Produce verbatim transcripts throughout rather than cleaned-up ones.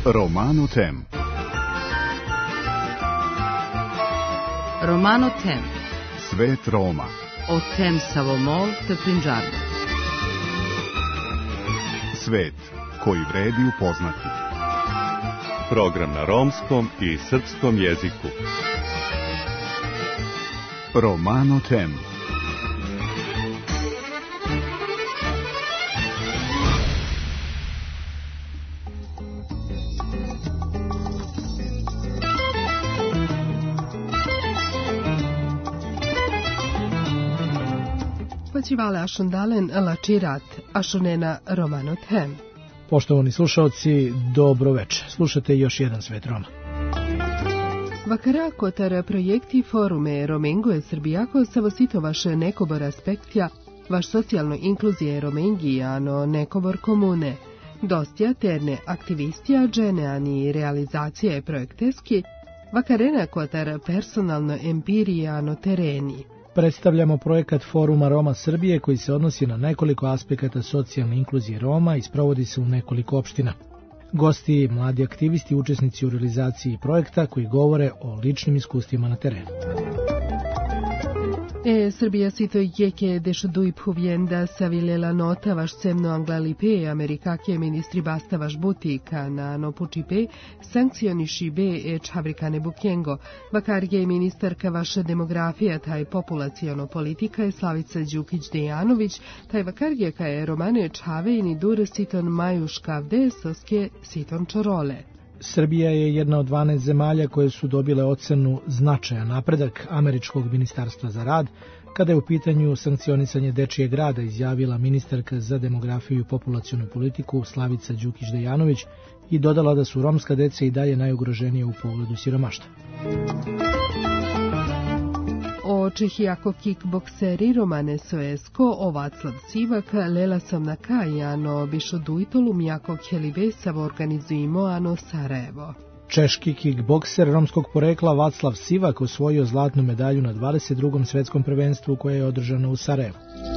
Romano Tem. Romano Tem. Svet Roma. O tem Savomol te Punjabi. Svet koji vredi upoznati. Program na romskom i srpskom jeziku. Romano Tem. Počivale ašundalen lačirat, ašunena Romano Tem. Poštovani slušalci, dobro večer. Slušate još jedan Svet Roma. Vakara kotar projekti forume Romengo je Srbijako savosito vaše nekobor aspektja, vaš socijalno inkluzije Romengijano nekobor komune. Dostja terne aktivistija dženeani realizacije projekteski, vakarena kotar personalno empirijano tereni. Predstavljamo projekat Foruma Roma Srbije koji se odnosi na nekoliko aspekata socijalne inkluzije Roma i sprovodi se u nekoliko opština. Gosti, mladi aktivisti, učesnici u realizaciji projekta koji govore o ličnim iskustvima na terenu. E, Srbija sito jeke dešuduj puvjenda savilela nota vaš semno anglalipe, amerikake ministri basta vaš butika na nopučipe, sankcioniši be e čavrikane bukjengo, vakar je ministarka vaša demografija, taj populacijono politika je Slavica Đukić-Dejanović, taj vakar je ka je Romane Čavejni dur siton majuškavde soske siton čorole. Srbija je jedna od dvanaest zemalja koje su dobile ocenu značajan napredak Američkog ministarstva za rad, kada je u pitanju sankcionisanje dečijeg rada, izjavila ministarka za demografiju i populacionu politiku Slavica Đukić-Dejanović i dodala da su romska deca i dalje najugroženije u pogledu siromaštva. O čehijako kickbokseri Romane Soesko, o Vaclav Sivak, lela sam na kajano bišo dujtolu mjako helivesavo organizujemo ano Sarajevo. Češki kickbokser romskog porekla Vaclav Sivak osvojio zlatnu medalju na dvadeset drugom svetskom prvenstvu koje je održano u Sarajevu.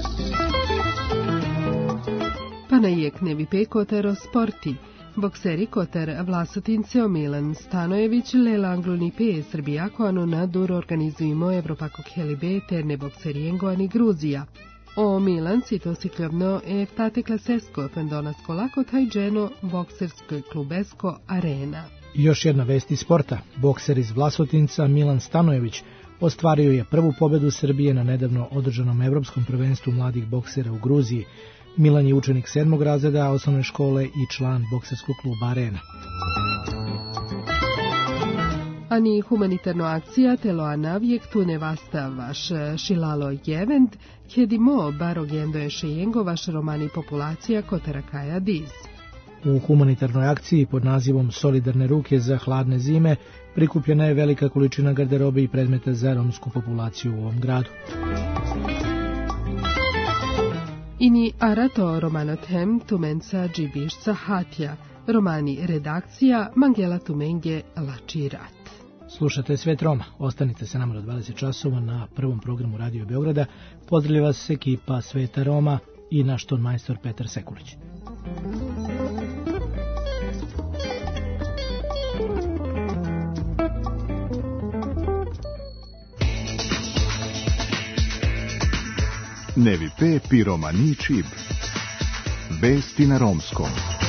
Pa na jeknevi pekotero sporti. Bokseri kotar Vlasotince Milan Stanojević, Lela Angluni P. Srbijako ano na dur organizujemo Evropakog helibe terne bokserijengo ani Gruzija. O Milan sito sikljavno e ftate klasesko pendonasko lako taj dženo boksersko klubesko arena. Još jedna vest iz sporta. Bokser iz Vlasotinca Milan Stanojević ostvario je prvu pobedu Srbije na nedavno održanom Evropskom prvenstvu mladih boksera u Gruziji. Milan je učenik sedmog razreda osnovne škole i član bokserskog kluba Arena. Ani humanitarno akcija telo anavijek tu ne vasta vaš šilalo jevent, kjedimo barogendo je šejengo vaš romani populacija kotarakaja diz. U humanitarnoj akciji pod nazivom Solidarne ruke za hladne zime prikupljena je velika količina garderobe i predmeta za romsku populaciju u ovom gradu. Ini arato Romano Tem tumenca džibišca hatja, romani redakcija Mangela Tumenge Lačirat. Slušate Svet Roma, ostanite se nama do dvadeset časova na prvom programu Radio Beograda. Pozdravlja vas ekipa Sveta Roma i naš ton majstor Petar Sekulić. Nevi pe pi romani čib. Vesti na romskom.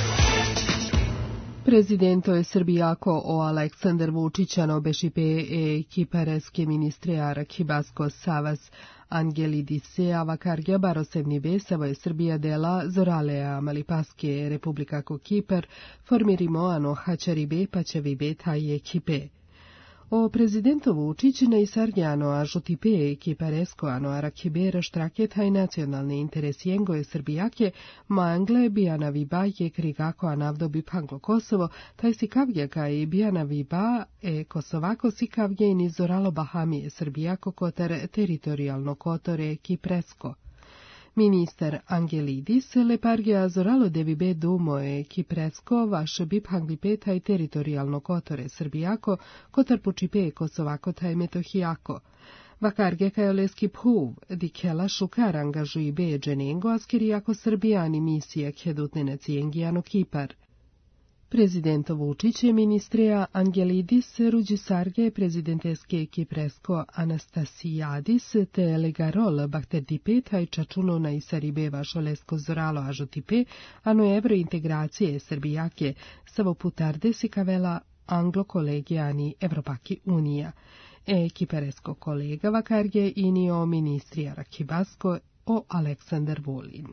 Prezidento je Srbijako o Aleksandar Vučićano bešipe e kipareske ministre Arakibasko Savas Angelidise avakargja barosevni besavo je Srbija dela zoralea Malipaske Republikako Kipar formirimo ano hačaribe pačevibe taj ekipe. O prezidentu Vučić na isargjano a žutipe kiparesko ano arakibera štrake taj nacionalni interes jengo je Srbijake mangle bijana viba je krigako anavdo bi panglo Kosovo taj sikavljaka i bijana viba e Kosovako sikavlje i nizoralo Bahamije Srbijako kotar teritorijalno kotore kipresko. Ministar Angelidis leparge azoralo devibe dumo e kipresko vaše bip hanglipe taj teritorijalno kotore Srbijako, kotar pučipe Kosovako taj Metohijako. Vakarge kajoleski phuv, dikela šukar angažuji be dženengo askerijako Srbijani misije kjedutne na cijengijano Kipar. Prezidento Vučić ministreja Angelidis Rudžisarge, prezidenteske Kipresko Anastasijadis te Legarol Bakterdipe taj čačuno i Saribeva šolesko zoralo ažotipe, ano evrointegracije Srbijake savo putarde si kavela anglo-kolegijani Evropaki unija. E Kiperesko kolega vakarge inio ministrija Rakibasko o Aleksandar Vulin.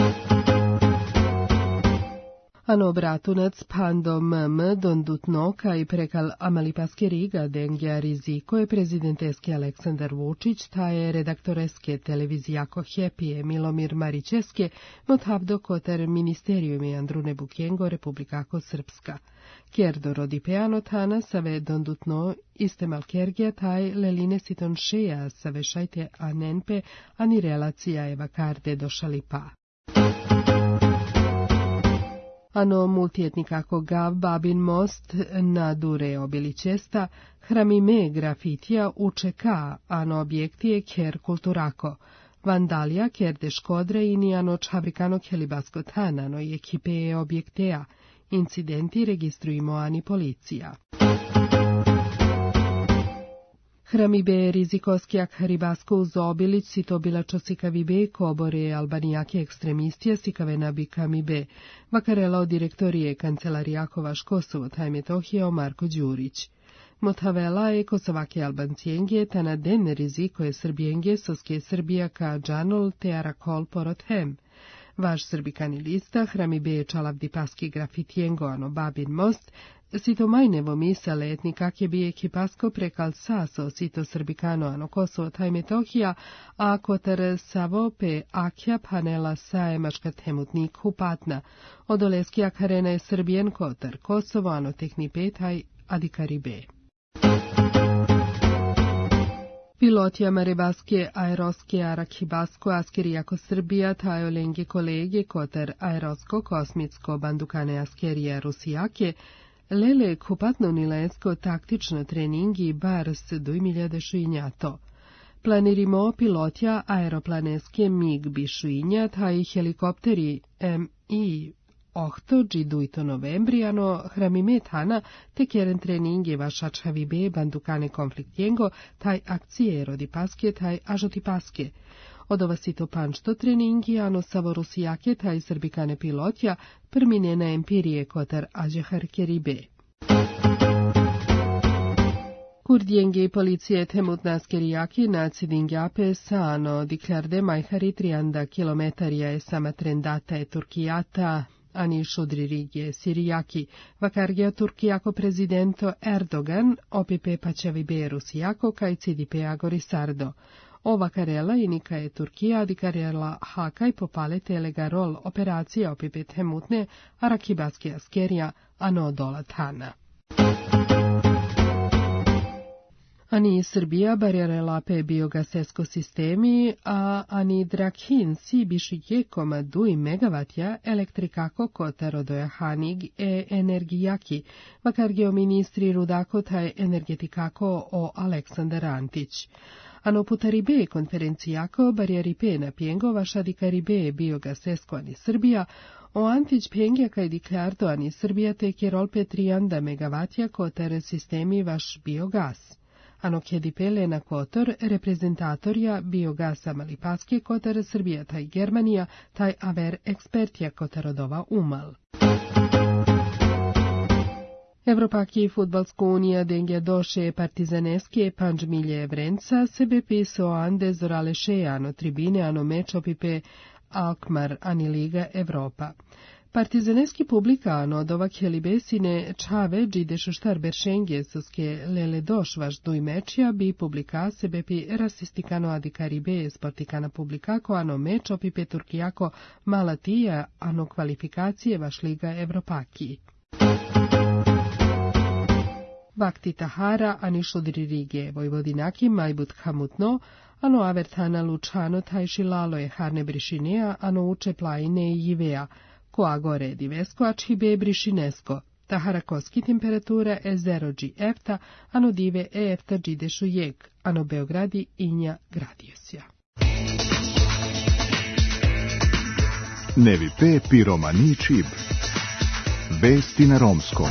Ano bratunac pandom m dondutno kaj prekal amalipaske riga dengja riziko je prezidenteski Aleksandar Vučić, ta je redaktoreske televizijako Hepije Milomir Maričeske, motavdo kotar ministeriumi Andrune Bukjengo Republikako Srpska. Kjerdo rodipeano tana save dondutno iste malkergija taj leline siton šeja save šajte anenpe ani relacija eva karde došali pa. Ano multietnikako gav Babin most na dure obiličesta, hramime grafitija učeka, ano objektije ker kulturako. Vandalija ker de škodre ini ano čavrikano kelibasko tanano i ekipe objekteja. Incidenti registrujemo ani policija. Hramibe rizikoskijak ribasko uz obilić si to bila čosikavibe kobore albanijake ekstremistija sikave bikamibe, vakarela direktorije kancelarijako Kosovo taj Metohije Marko Đurić. Motavela je kosovake albancijenge ta na den riziko je srbijenge soske Srbija ka džanol te arakol porothem. Vaš srbikani lista hramibe čalavdi paski grafitijengo ano Babin most, sito majnevo misale etnikak je bi ekipasko prekal saso sito srbikano ano Kosovo taj Metohija, a kotar savo pe akja panela saje maškat hemutnik hupatna. Odoleskijak harena je Srbijen kotar Kosovo ano tehni petaj adikaribe. Pilotija Marebaske aeroske Arakibasko askerijako Srbija tajo lenge kolege kotar aerosko kosmitsko bandukane askerija Rusijake, lele kupatno nilesko taktično treningi bar s dvije hiljade šuinjato. Planirimo pilotja aeroplaneske mig bi šuinja taj helikopteri M I Ohto džidujto novembrijano hramime tana te kjeren treninge vašačavi be bandukane konfliktjengo taj akcije rodipaske taj ažotipaske. Od ova sito pančto treningi ano savo rusijake taj srbikane pilotja prmine na empirije kotar ađehar keribe. Kurdjenge policije temut naskerijaki na cidingjape sano diklarde majhari trianda kilometarija je sama trendata je Turkijata, ani šudri rigje Sirijaki, vakargija Turkijako prezidento Erdogan, opipe pačavi be Rusijako kaj cidipe agorisardo. Ova karela i nika je Turkija di karela hakaj popale telegarol operacija opipe temutne arakibaske askerija ano dola tana. Ani Srbija barjerela pe biogasesko sistemi, a ani Drakhin si biši je koma dui megavatja elektrikako kotaro doja hanig e energijaki, vakar geoministri rudako taj energetikako o Aleksandar Antić. Ano putaribe konferencijako barjeripe na pjengo vaša dikaribe biogasesko ani Srbija, o Antić pengja kaj dikarto ani Srbija te kerolpe trianda megavatja kotar sistemi vaš biogas. Ano kjedipele na kotor reprezentatorja biogasa malipaske kotar Srbija taj Germanija taj aver ekspertja kotarodova umal. Evropaki futbalsko unija dengja doše partizaneske panđ milje vrenca sebe piso ande zorale šejano tribine ano meč opipe Alkmar ani Liga Evropa. Partizaneski publika ano od ovak helibesine čave džideš štar beršenge soske lele doš vaš duj mečja bi publika sebe pi rasistikano adikaribe sportikana publikako ano meč opipe Turkijako malatija ano kvalifikacije vaš Liga Evropaki. Vakti Tahara ani šudri Rige, Vojvodinaki majbut hamutno, ano avertana lučano taj šilalo je harne brišinea, ano uče plajine i jivea, koa gore divesko ači be brišinesko, tahara koski temperatura e zero dži efta, ano dive e efta džidešu jeg, ano Beogradi inja gradiosja. Nevi pe piromani čib. Vesti na romskom.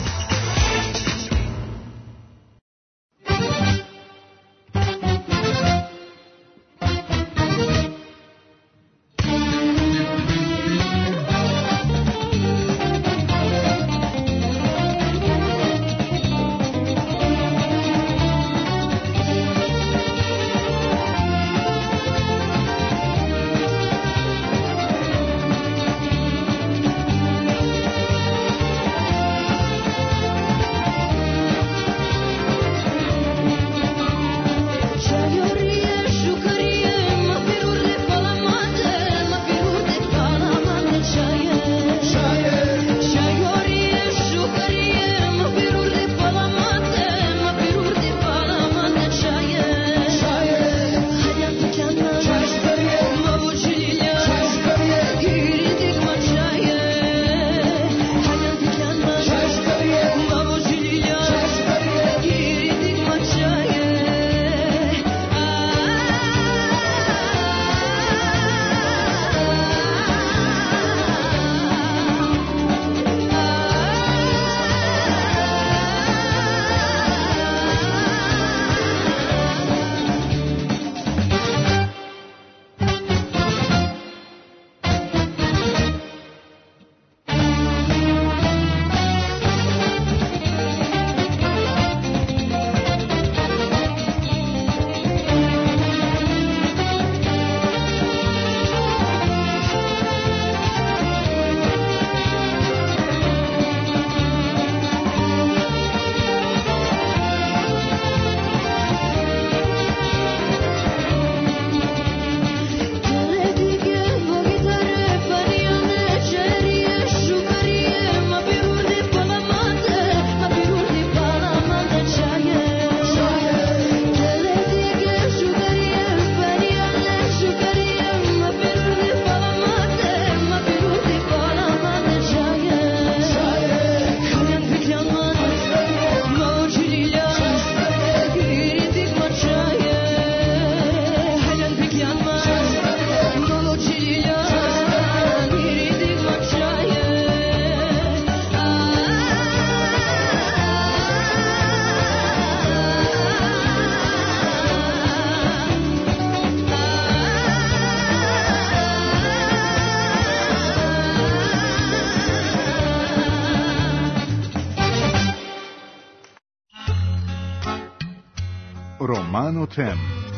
Romano Tem.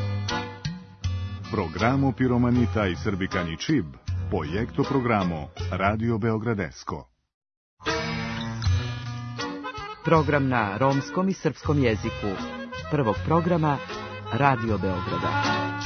Programo Piromanita i Srbikani Čib, projekto programo Radio Beogradesko. Program na romskom i srpskom jeziku. Prvog programa Radio Beograda.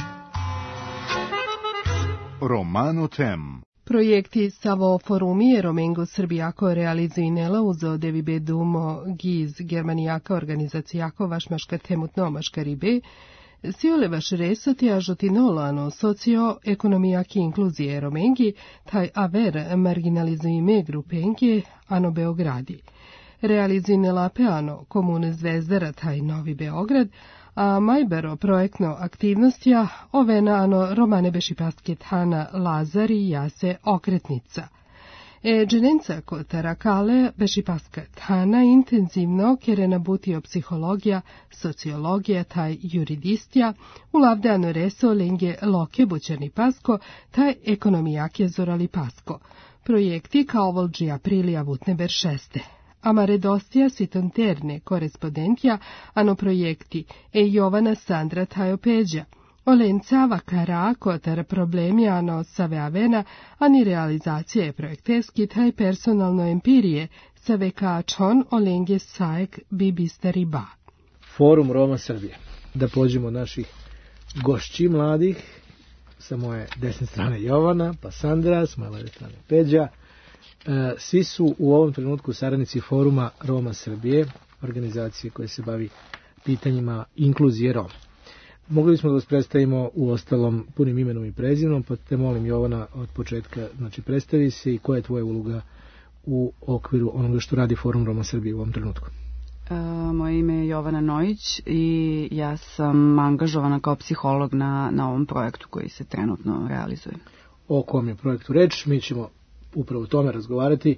Romano Tem. Projekti Savo Forumije Romengo Srbijako realizuinela uzo devi bedumo giz Germanijaka organizacijako vašmaška temutno maškaribe, siole vaš resoti ažotinolano socio-ekonomijaki inkluzije Romengi, taj aver marginalizuime grupenke ano Beogradi. Realizuinela peano komune Zvezdara taj Novi Beograd, a majbero projektno aktivnostja ovena ano romane bešipaske tana Lazari jase okretnica. E dženenca kotara kale bešipaska tana intenzivno kerena butio psihologija, sociologija taj juridistija, ulavde ano reso lenge loke bućani pasko taj ekonomijake zorali pasko. Projekti kao volđi aprilija vutneber šeste. Amaredostija sitonterne korespondentja ano projekti e Jovana Sandra Tajopeđa. Olenca vakara kotar problemi ano save avena, ani realizacije projekteski taj personalno empirije sa vekačon olenge sajek bibistari ba. Forum Roma Srbije. Da pođemo od naših gošći mladih, sa moje desne strane Jovana, pa Sandra, s moje leve strane Peđa. Svi su u ovom trenutku saradnici Foruma Roma Srbije, organizacije koja se bavi pitanjima inkluzije Roma. Mogli bismo da vas predstavimo u ostalom punim imenom i prezimenom, pa te molim Jovana od početka, znači predstavi se i koja je tvoja uloga u okviru onoga što radi Forum Roma Srbije u ovom trenutku. E, moje ime je Jovana Nojić i ja sam angažovana kao psiholog na, na ovom projektu koji se trenutno realizuje. O kom je projektu reč, mi ćemo upravo o tome razgovarati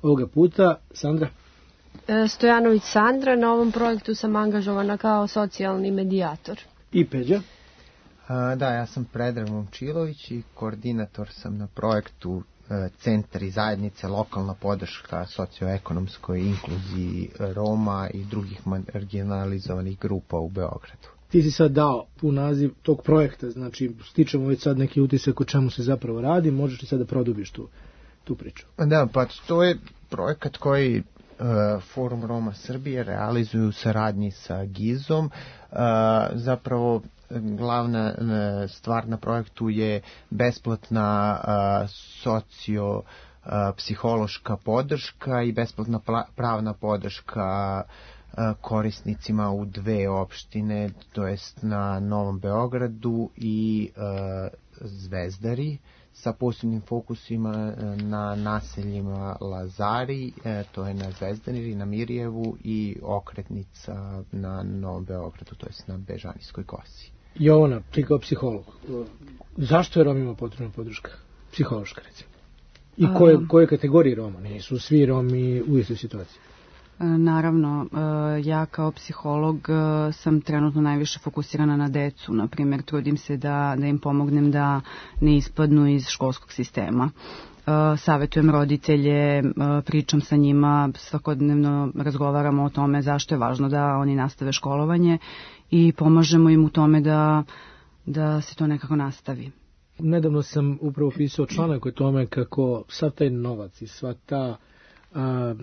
ovoga puta. Sandra? Stojanović Sandra, na ovom projektu sam angažovana kao socijalni medijator. I Peđa? Da, ja sam Predrag Momčilović i koordinator sam na projektu Centar i zajednice, lokalna podrška socioekonomskoj inkluziji Roma i drugih marginalizovanih grupa u Beogradu. Ti si sad dao pun naziv tog projekta, znači stičemo već sad neki utisak o čemu se zapravo radi, možeš li sad da produbiš tu, tu priču? Da, pa to je projekat koji uh, Forum Roma Srbije realizuju u saradnji sa Gizom. Uh, zapravo glavna uh, stvar na projektu je besplatna uh, socio uh, psihološka podrška i besplatna pla- pravna podrška korisnicima u dve opštine, to jest na Novom Beogradu i e, Zvezdari, sa posebnim fokusima na naseljima Lazari, e, to je na Zvezdari, na Mirjevu, i Okretnica na Novom Beogradu, to jest na Bežanijskoj kosi. Jovana, ti kao psiholog, zašto je Romima potrebna podrška? Psihološka, recimo. I koje, koje kategorije Roma? Nisu svi Romi u istoj situaciji. Naravno, ja kao psiholog sam trenutno najviše fokusirana na decu. Na primjer, trudim se da, da im pomognem da ne ispadnu iz školskog sistema. Savetujem roditelje, pričam sa njima, svakodnevno razgovaramo o tome zašto je važno da oni nastave školovanje i pomažemo im u tome da, da se to nekako nastavi. Nedavno sam upravo pisao članak o tome kako sav taj novac i sva ta a,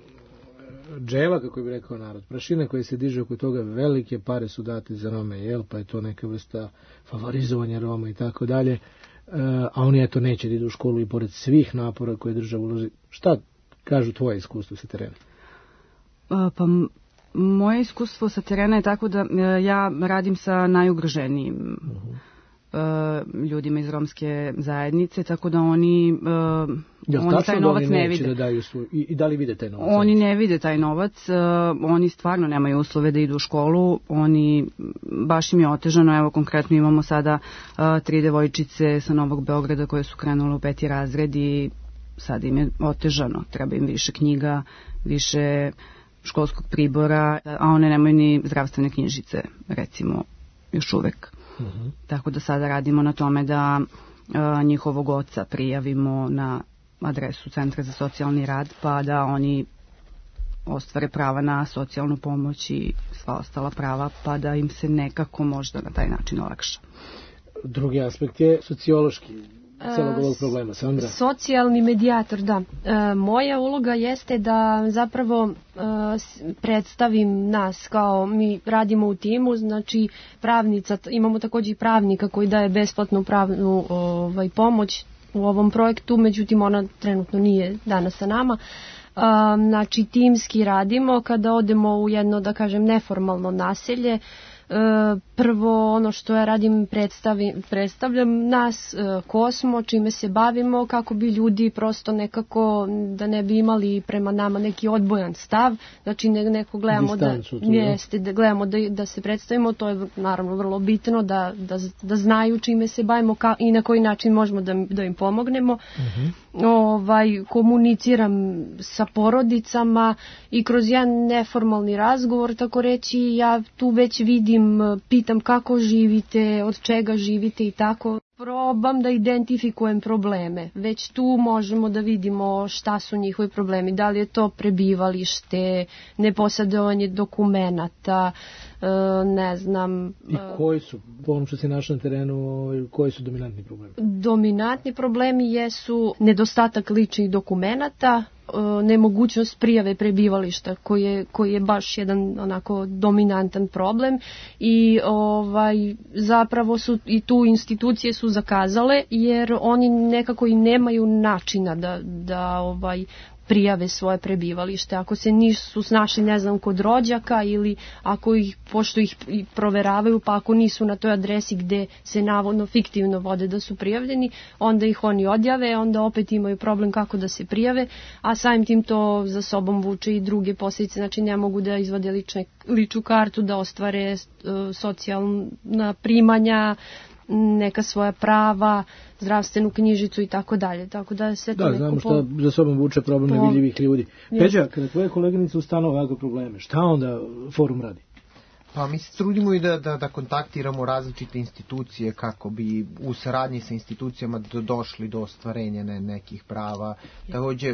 dževa, kako bi rekao narod, prašina koja se diže oko toga, velike pare su date za Rome, jel, pa je to neka vrsta favorizovanja Roma i tako dalje, a oni eto neće da idu u školu i pored svih napora koje država uloži. Šta kažu tvoje iskustvo sa terena? Pa moje iskustvo sa terena je tako da ja radim sa najugroženijim uh-huh. ljudima iz romske zajednice, tako da oni, Jel oni taj novac oni ne vide. Da daju svoj, i, I da li vide taj novac? Oni ne vide taj novac, oni stvarno nemaju uslove da idu u školu, oni, baš im je otežano, evo konkretno imamo sada tri devojčice sa Novog Beograda koje su krenule u peti razred i sad im je otežano, treba im više knjiga, više školskog pribora, a one nemaju ni zdravstvene knjižice, recimo, još uvek. Uh-huh. Tako da sada radimo na tome da a, njihovog oca prijavimo na adresu Centra za socijalni rad, pa da oni ostvare prava na socijalnu pomoć i sva ostala prava, pa da im se nekako možda na taj način olakša. Drugi aspekt je sociološki celog ovog problema. Sandra? Socijalni medijator, da. E, moja uloga jeste da zapravo e, predstavim nas, kao mi radimo u timu, znači pravnica, imamo također i pravnika koji daje besplatnu pravnu ovaj, pomoć u ovom projektu, međutim ona trenutno nije danas sa nama. E, znači timski radimo kada odemo u jedno, da kažem, neformalno naselje. Prvo ono što ja radim, predstavim, predstavljam nas, ko smo, čime se bavimo, kako bi ljudi prosto nekako da ne bi imali prema nama neki odbojan stav, znači ne, neko gledamo da, jeste, da gledamo da, da se predstavimo, to je naravno vrlo bitno da, da, da znaju čime se bavimo ka, i na koji način možemo da, da im pomognemo. Uh-huh. Ovaj, komuniciram sa porodicama i kroz jedan neformalni razgovor, tako reći, ja tu već vidim, pitam kako živite, od čega živite i tako. Probam da identifikujem probleme. Već tu možemo da vidimo šta su njihovi problemi. Da li je to prebivalište, neposjedovanje dokumenata, ne znam. I koji su, po onom što se našla na terenu, koji su dominantni problemi? Dominantni problemi jesu nedostatak ličnih dokumenata, nemogućnost prijave prebivališta koji je, koji je baš jedan onako dominantan problem i ovaj zapravo su i tu institucije su zakazale jer oni nekako i nemaju načina da, da ovaj prijave svoje prebivalište. Ako se nisu snašli, ne znam, kod rođaka ili ako ih, pošto ih proveravaju, pa ako nisu na toj adresi gde se navodno fiktivno vode da su prijavljeni, onda ih oni odjave, onda opet imaju problem kako da se prijave, a samim tim to za sobom vuče i druge posljedice, znači ne mogu da izvade lične, ličnu kartu, da ostvare uh, socijalna primanja, neka svoja prava, zdravstvenu knjižicu i tako dalje. Tako da sve to da, neko znamo po... što za sobom vuče problem po... nevidljivih ljudi. Yes. Peđa, kada tvoje koleginice ustanu ovakve probleme, šta onda forum radi? Pa mi se trudimo i da, da, da kontaktiramo različite institucije kako bi u saradnji sa institucijama do, došli do ostvarenja ne, nekih prava. Takođe,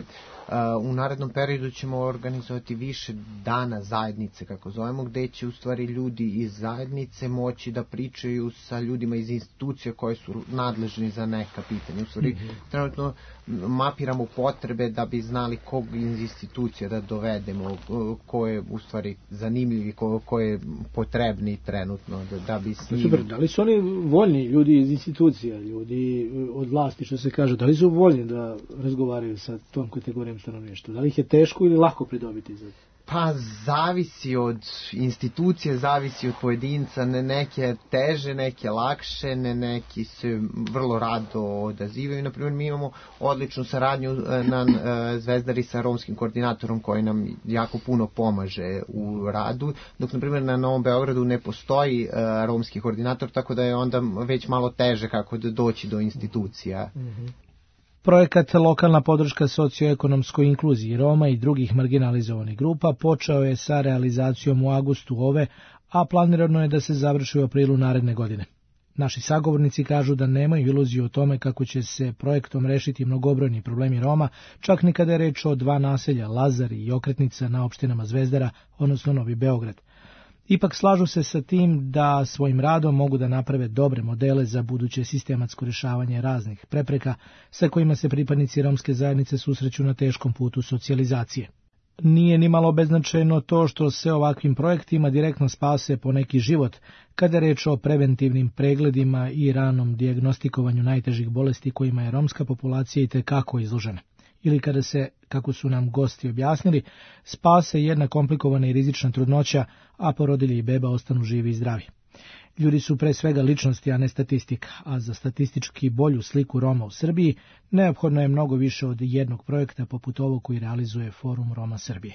u narednom periodu ćemo organizovati više dana zajednice, kako zovemo, gde će u stvari ljudi iz zajednice moći da pričaju sa ljudima iz institucija koje su nadležni za neka pitanja. U stvari, mm-hmm. trenutno mapiramo potrebe da bi znali kog iz institucija da dovedemo, ko je u stvari zanimljiv i ko, ko je potrebni trenutno da, da bi s njim... Super, da li su oni voljni ljudi iz institucija, ljudi od vlasti, što se kaže, da li su voljni da razgovaraju sa tom kategorijom stanovništva? Da li ih je teško ili lako pridobiti za to? Pa zavisi od institucije, zavisi od pojedinca, ne, neke teže, neke lakše, ne, neki se vrlo rado odazivaju. Naprimjer, mi imamo odličnu saradnju na Zvezdari sa romskim koordinatorom koji nam jako puno pomaže u radu, dok naprimjer na Novom Beogradu ne postoji romski koordinator, tako da je onda već malo teže kako da doći do institucija. Mm-hmm. Projekat Lokalna podrška socioekonomskoj inkluziji Roma i drugih marginalizovanih grupa počeo je sa realizacijom u avgustu ove, a planirano je da se završi u aprilu naredne godine. Naši sagovornici kažu da nemaju iluziju o tome kako će se projektom rešiti mnogobrojni problemi Roma, čak ni kada je reč o dva naselja, Lazar i Okretnica na opštinama Zvezdara, odnosno Novi Beograd. Ipak slažu se sa tim da svojim radom mogu da naprave dobre modele za buduće sistematsko rješavanje raznih prepreka sa kojima se pripadnici romske zajednice susreću na teškom putu socijalizacije. Nije ni malo beznačajno to što se ovakvim projektima direktno spase po neki život kada je reč o preventivnim pregledima i ranom dijagnostikovanju najtežih bolesti kojima je romska populacija i tekako izložena. Ili kada se, kako su nam gosti objasnili, spase jedna komplikovana i rizična trudnoća, a porodilje i beba ostanu živi i zdravi. Ljudi su pre svega ličnosti, a ne statistika, a za statistički bolju sliku Roma u Srbiji neophodno je mnogo više od jednog projekta poput ovog koji realizuje Forum Roma Srbije.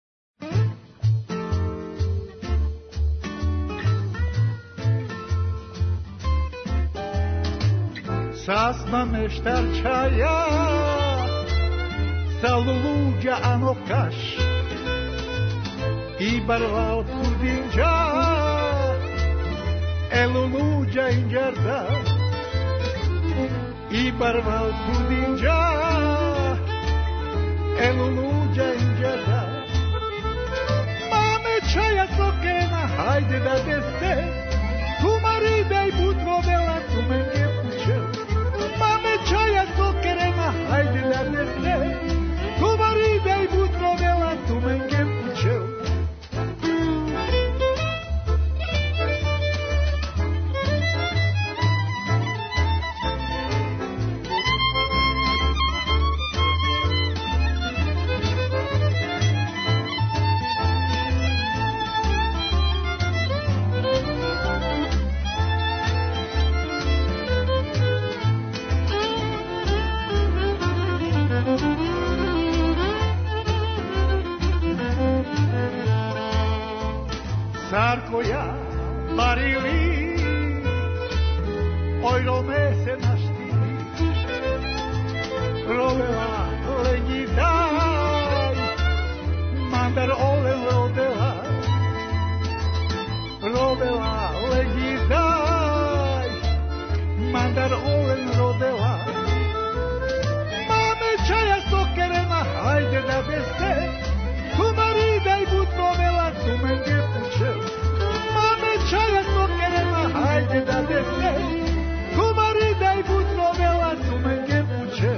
Sasma meštarčaja sa luluđa anokaš i barva od kudinđa e luluđa inđarda i barva od kudinđa e luluđa inđarda mame čaja sokerena hajde da deste tumarida i butro vela tu menge puće mame čaja sokerena hajde da deste tumarida i butro vela tu menge puće Sarkoja parili oj rome se naštili rovela lenjidaj mandar olen rodela rovela lenjidaj mandar olen rodela mame čaja sokerena hajde da beste tumarida i butrovela tu menge puće mame čaja sokerena hajde da beste tumarida i butrovela tu menge puće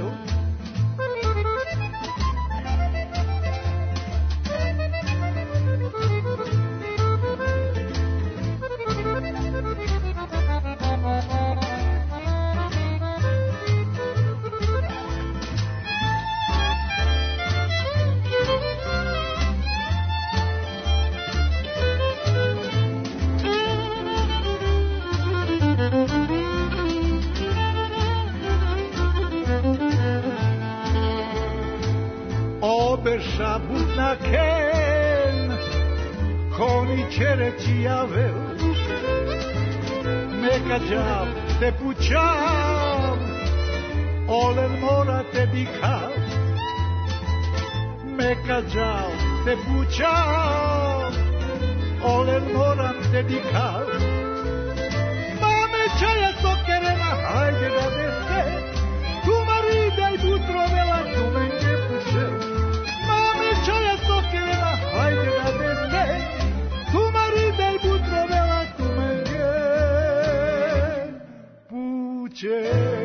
Obeša butnaken koni čereći javel neka džab te pućam, olen mora te dikal, meka džal te pućam, olen moram te dikal. Mame čaja sokerena, hajde da dese, tu marida i butrovela, tu menge pućel. Mame čaja sokerena, hajde da dese, tu marida i butrovela, tu menge pućel.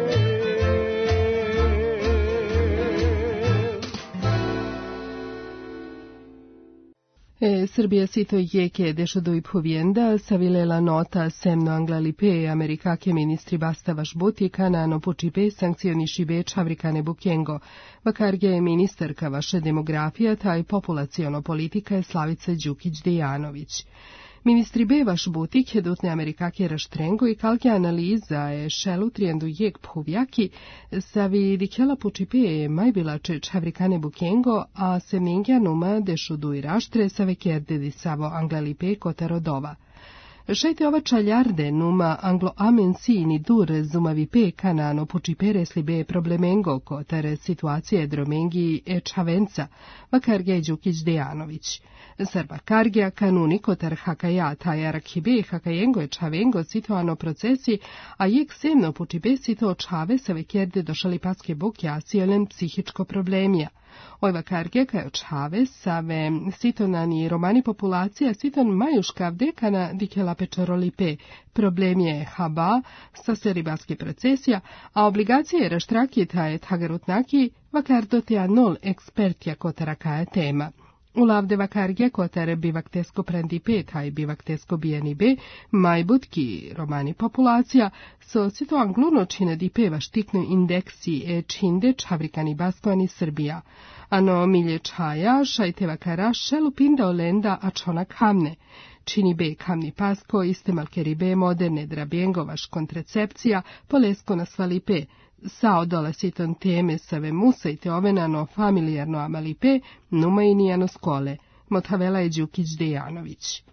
E, Srbija sito jeke dešo do ipovienda, savilela nota semno anglalipe, amerikake ministri bastavaš buti, kanano pučipe, sankcioniši beč Havrikane Bukengo. Vakarge je ministarka vaše demografija, taj populaciono politika je Slavica Đukić-Dejanović. Ministri be vaš butik jedutne amerikake raštrengo i kalke analiza je šelu trijendu jek phovjaki, savi dikela pučipe je majbilače Havrikane Bukengo, a se mingja numa dešudu i raštre save kerde di savo anglalipe kotarodova. Šajte ova čaljarde numa anglo-amen ni dur zumavipe kanano pučipere slibe problemengo kotare situacije dromengi e čavenca, vakarge Đukić-Dejanović. Srba kargija kanuni kotar hakaja tajar kibe hakajengo e čavengo situano procesi, a jek semno pučipe sito čave save kjerde došali paske bok jasijolen psihičko problemija. Ojva karge kao čave save sitonani romani populacija siton majuškav dekana dikela pečarolipe. Problem je haba sa se ribaske procesija, a obligacije raštrakita je tagarutnaki vakardotea nol ekspertja kotara kaja tema. U lavde vakarge kotar bivaktesko prendipe, taj bivaktesko bijenibe, majbutki romani populacija, so sito angluno čine dipe vaštiknu indeksi e činde čavrikani baskoani Srbija. Ano milje čaja, šajte vakara šelu pinda olenda a čonak hamne. Čini be kamni pasko, iste malkeribe moderne drabjengovaš kontracepcija, polesko na svalipe. Sao dola siton teme save musajte ovenano familijarno amalipe, numa i nijano skole. Motavela je Đukić-Dejanović.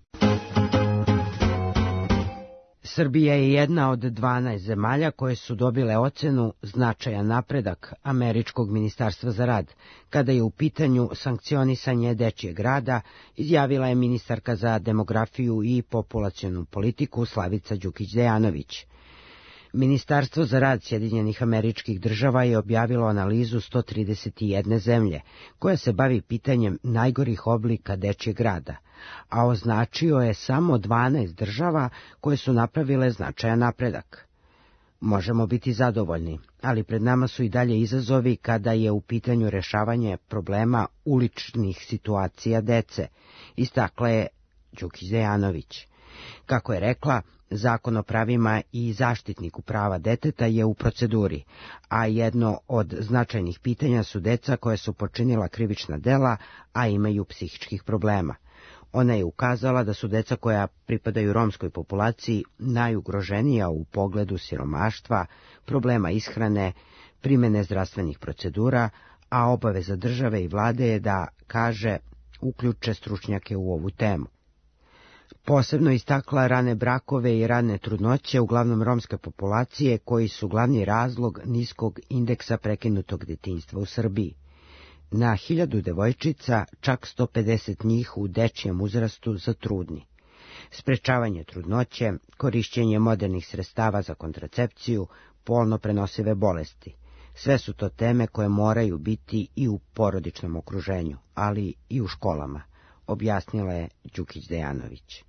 Srbija je jedna od dvanaest zemalja koje su dobile ocenu značajan napredak Američkog ministarstva za rad, kada je u pitanju sankcionisanje dečijeg rada, izjavila je ministarka za demografiju i populacionu politiku Slavica Đukić-Dejanović. Ministarstvo za rad Sjedinjenih Američkih Država je objavilo analizu sto trideset jedne zemlje, koja se bavi pitanjem najgorih oblika dečijeg rada, a označio je samo dvanaest država koje su napravile značajan napredak. Možemo biti zadovoljni, ali pred nama su i dalje izazovi kada je u pitanju rešavanje problema uličnih situacija dece, istakla je Đukić-Dejanović. Kako je rekla, Zakon o pravima i zaštitniku prava deteta je u proceduri, a jedno od značajnih pitanja su deca koja su počinila krivična dela, a imaju psihičkih problema. Ona je ukazala da su deca koja pripadaju romskoj populaciji najugroženija u pogledu siromaštva, problema ishrane, primene zdravstvenih procedura, a obaveza države i vlade je da, kaže, uključe stručnjake u ovu temu. Posebno istakla rane brakove i rane trudnoće, uglavnom romske populacije, koji su glavni razlog niskog indeksa prekinutog detinjstva u Srbiji. Na hiljadu devojčica, čak sto pedeset njih u dečijem uzrastu zatrudni. Sprečavanje trudnoće, korišćenje modernih sredstava za kontracepciju, polno prenosive bolesti. Sve su to teme koje moraju biti i u porodičnom okruženju, ali i u školama, objasnila je Đukić-Dejanović.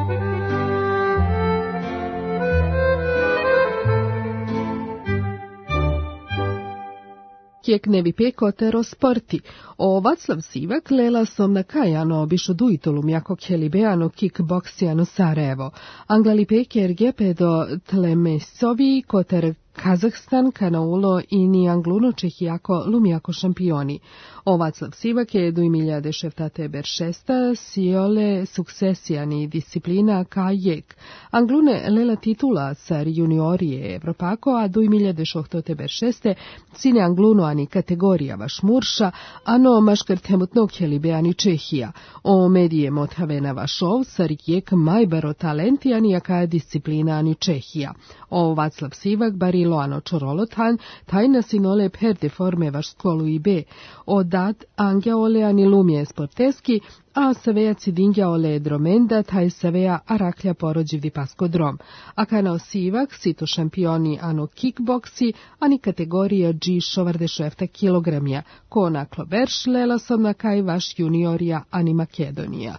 Kjek ne bi pekotero sporti. O Vaclav Sivak lela som na kajano obišu duitolum jako kjelibeano kickboksijano Sarajevo. Anglali peker gepedo tlemesovi koter Kazahstan, Kanaulo i Niangluno Čehijako Lumijako šampioni. O Vaclav Sivak je do miljade šeftate Beršesta siole sukcesijani disciplina kajek. Anglune lela titula sar juniorije Evropako, a do miljade šehtate Beršeste sine Angluno ani kategorija vašmurša, ano maškartemutnog helibeani Čehija. O medije mothavena vašov sar jek majbaro talentijani jaka disciplina ani Čehija. O Vaclav Sivak bari Loano Čorolotan, tajna sinole perde forme vaš skolu i be, odat angja ole ani lumije sporteski, a saveja cidingja ole dromenda, taj saveja araklja porođivdi pasko drom. A kanao Sivak, sito šampioni ano kickboksi, ani kategorija G šovardešefta kilogramja, ko naklo berš lela som na kaj vaš juniorija ani Makedonija.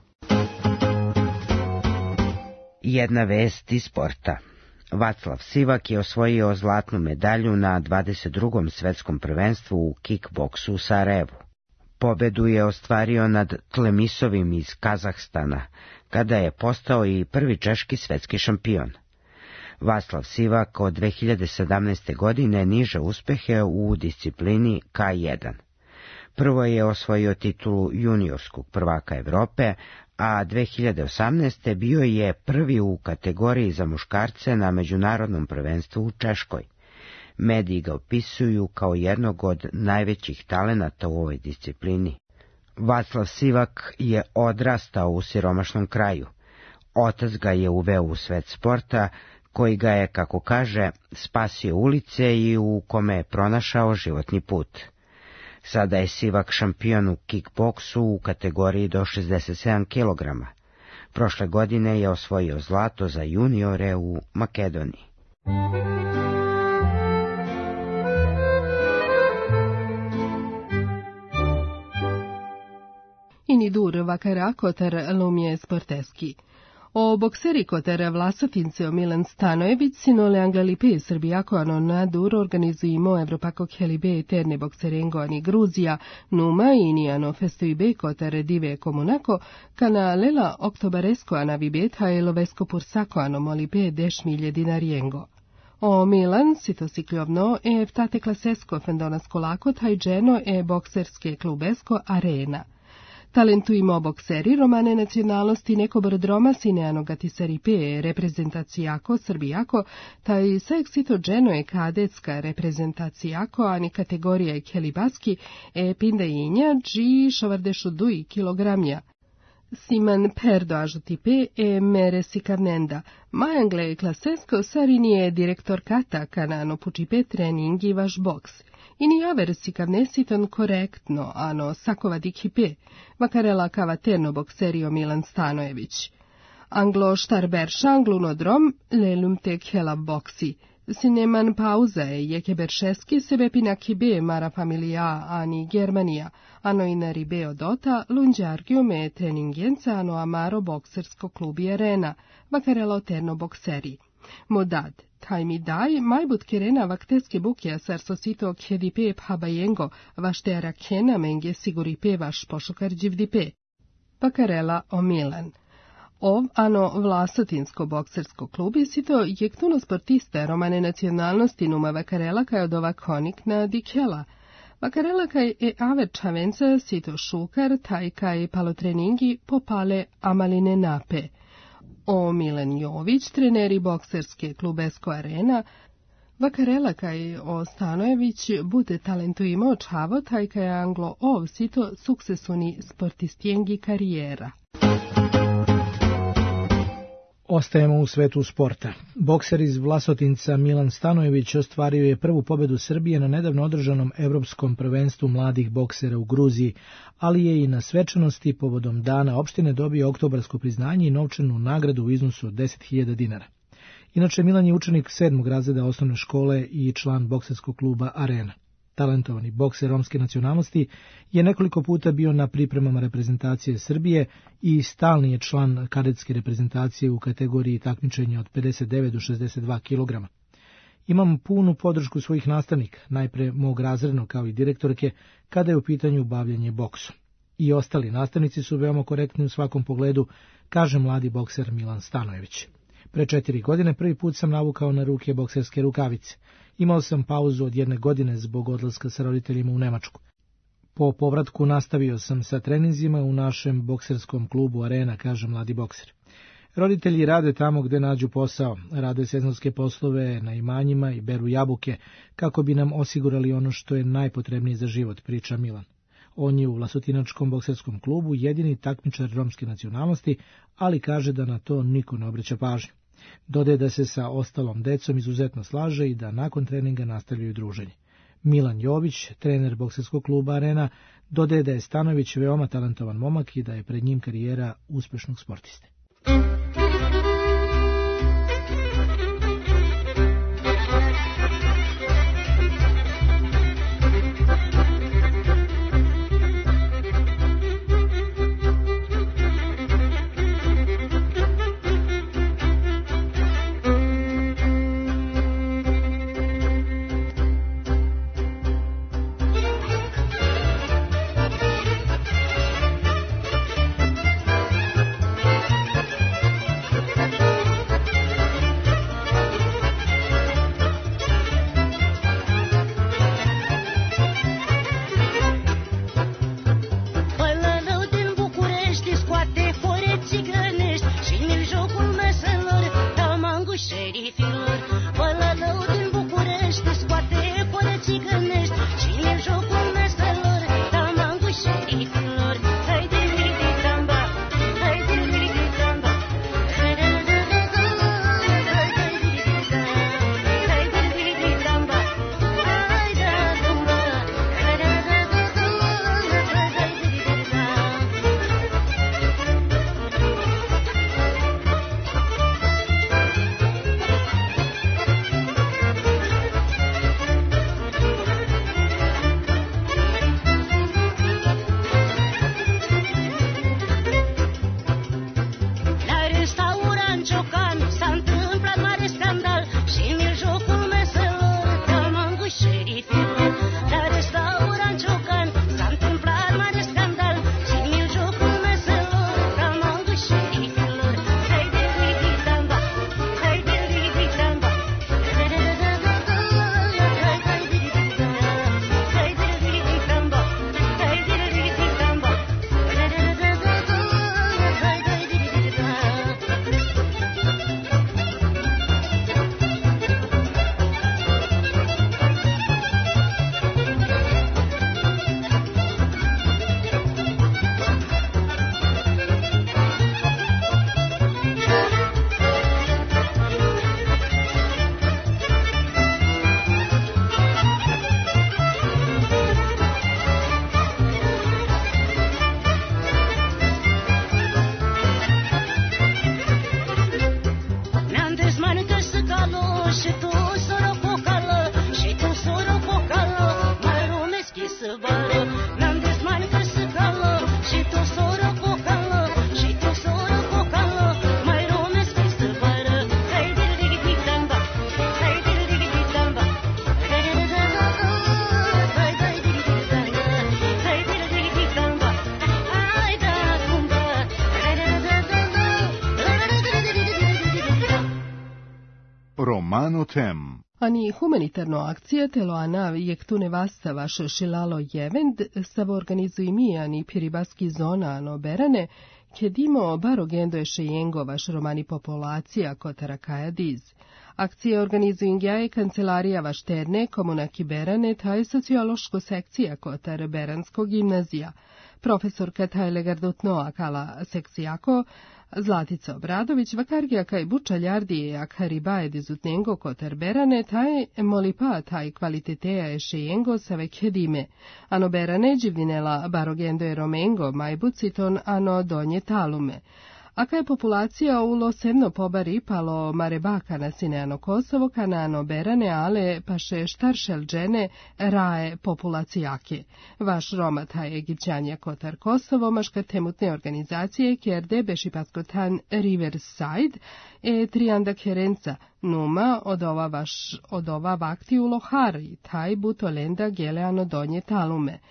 Jedna vest iz sporta. Vaclav Sivak je osvojio zlatnu medalju na dvadeset drugom svetskom prvenstvu u kickboksu u Sarajevu. Pobedu je ostvario nad Tlemisovim iz Kazahstana, kada je postao i prvi češki svetski šampion. Vaclav Sivak od dve hiljade sedamnaeste. godine niže uspehe u disciplini K jedan. Prvo je osvojio titulu juniorskog prvaka Evrope, a dve hiljade osamnaeste. bio je prvi u kategoriji za muškarce na međunarodnom prvenstvu u Češkoj. Mediji ga opisuju kao jednog od najvećih talenata u ovoj disciplini. Vaclav Sivak je odrastao u siromašnom kraju. Otac ga je uveo u svet sporta, koji ga je, kako kaže, spasio ulice i u kome je pronašao životni put. Sada je Sivak šampion u kickboksu u kategoriji do šezdeset sedam kilograma. Prošle godine je osvojio zlato za juniore u Makedoniji. Ini dur vakara kotar lumije sporteski. O bokseri kotar Vlasotince o Milan Stanojević sinole Anglalipe Srbijako ano na dur organizujemo Evropako helibe eterne bokserengo ani Gruzija numa ini ano festoibe kotar dive komunako kana lela oktobaresko ana vibeta e lovesko pursako ano molipe deš milje dinariengo. O Milan sitosikljuobno e vtate klasesko fendonasko lako tajđeno e bokserske klubesko arena. Talentujemo bokseri romane nacionalnosti neko brodroma sineano gatisaripe reprezentacijako Srbijako, taj seksito dženo je kadetska reprezentacijako, ani kategorija je kelibaski, e pinda inja dži šovardešu duji kilogramja. Siman perdo ažutipe e mere sikarnenda. Majangle klasesko sarinije direktor kata kanano pučipe treningi vaš boks. Ini javer sikavnesiton korektno, ano sakova dikipe, vakarela kavaterno bokserio Milan Stanojević. Anglo štarberša anglunodrom lelum tek hela boksi. Sineman pauzae jeke beršeski sebe pinakibe mara familia ani Germanija, ano i naribe odota lunđargiume treningenca ano amaro boksersko klubi arena, vakarela oterno bokseri. Modad, taj mi daj, majbut kerena vakteske bukja sar sosito khedipe phabajengo, vašte arakena menge siguripe vaš pošokar dživdipe. Vakarela o Milan. Ov ano Vlasotinsko boksersko klubi sito jektuno sportiste romane nacionalnosti numa vakarela kaj od ova konik na dikela. Vakarela kaj e aver čavenca sito šukar taj kaj palotreningi popale amaline nape. O Milan Jović, treneri bokserske klubesko arena, vakarela kaj o Stanojević bude talentujemo očavo taj kaj anglo ov sito sukcesuni sportistijengi karijera. Ostajemo u svetu sporta. Bokser iz Vlasotinca Milan Stanojević ostvario je prvu pobedu Srbije na nedavno održanom Evropskom prvenstvu mladih boksera u Gruziji, ali je i na svečanosti povodom dana opštine dobio oktobarsko priznanje i novčanu nagradu u iznosu od deset hiljada dinara. Inače, Milan je učenik sedmog razreda osnovne škole i član bokserskog kluba Arena. Talentovani bokser romske nacionalnosti je nekoliko puta bio na pripremama reprezentacije Srbije i stalni je član kadetske reprezentacije u kategoriji takmičenja od pedeset devet do šezdeset dva kilograma. Imam punu podršku svojih nastavnika, najpre mog razrednog kao i direktorke, kada je u pitanju bavljanje boksom. I ostali nastavnici su veoma korektni u svakom pogledu, kaže mladi bokser Milan Stanojević. Pre četiri godine prvi put sam navukao na ruke bokserske rukavice Imao sam pauzu od jedne godine zbog odlaska sa roditeljima u Nemačku. Po povratku nastavio sam sa treninzima u našem bokserskom klubu Arena, kaže mladi bokser. Roditelji rade tamo gde nađu posao, rade sezonske poslove na imanjima i beru jabuke kako bi nam osigurali ono što je najpotrebnije za život, priča Milan. On je u Vlasotinačkom bokserskom klubu jedini takmičar romske nacionalnosti, ali kaže da na to niko ne obraća pažnju. Dodaje da se sa ostalom decom izuzetno slaže i da nakon treninga nastavljaju druženje. Milan Jović, trener bokserskog kluba Arena, dodaje da je Stanović veoma talentovan momak i da je pred njim karijera uspešnog sportiste. Romano tem. Ani humanitarno akcija teloana jektune vastavaš šilalo jevend savorganizujmi ani piribaski zona ano berane, kedimo barogendo je šejengovaš romani populacija kotarakaja diz. Akcije organizujingjaje kancelarija vašterne komunaki berane taj sociološko sekcija kotar beranskog gimnazija. Profesorka Tajle Gardutnoa kala sekcijako, Zlatica Obradović, vakargija kaj bučaljardije jak haribaje dizutnengo kotar berane, taj molipa taj kvaliteteja je šejengo save kedime. Ano berane dživdinela barogendo je romengo majbuciton ano donje talume. A kaj populacija ulo semno pobari palo marebaka na sineano Kosovo kanano berane ale paše štaršel džene raje populacijake. Vaš Roma taj Egipćanja kotar Kosovo maška temutne organizacije kjerde bešipaskotan Riverside e trianda kerenca numa od ova vaš od ova vakti ulo hari taj butolenda geleano donje talume.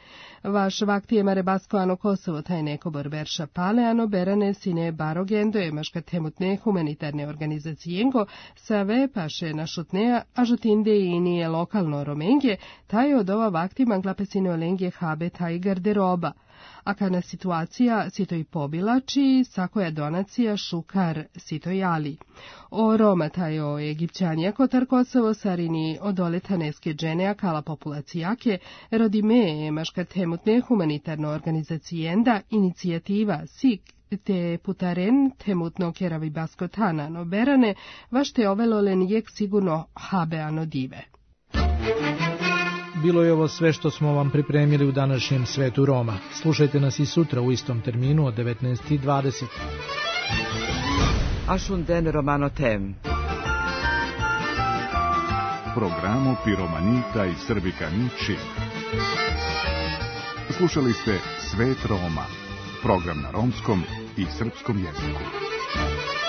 Vaš vakti mare basko ano Kosovo taj neko borberša pale ano berane sine barogendo je maška temutne humanitarne organizacijengo sa ve paše našutnea a žutinde i nije lokalno romenge, taj od ova vakti manglapesine olengje habe taj garderoba. A kana situacija sito i pobilači, sakoja donacija šukar sito i ali. O Roma taj o Egipćanija kotar Kosovo sarini odole taneske džene akala populacijake, rodime maška temutne humanitarno organizacijenda inicijativa SIK te putaren temutno keravi baskotana no berane, vašte ovelolen jek sigurno habe ano dive. Bilo je ovo sve što smo vam pripremili u današnjem Svetu Roma. Slušajte nas i sutra u istom terminu od devetnaest i dvadeset. Ashunden Romano Tem. Programo Piromanita i Srbikani Čib. Slušali ste Svet Roma, program na romskom i srpskom jeziku.